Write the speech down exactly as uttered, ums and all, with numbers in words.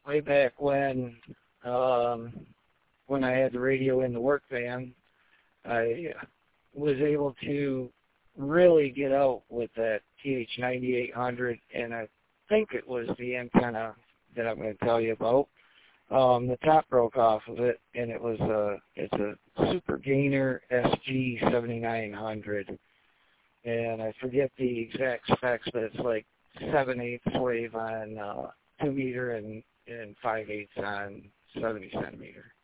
way back when, um, when I had the radio in the work van, I was able to really get out with that T H ninety-eight hundred, and I think it was the antenna that I'm going to tell you about. Um, the top broke off of it, and it was a it's a Super Gainer S G seventy-nine hundred, and I forget the exact specs, but it's like seven eighths wave on uh, two meter and and five eighths on seventy centimeter.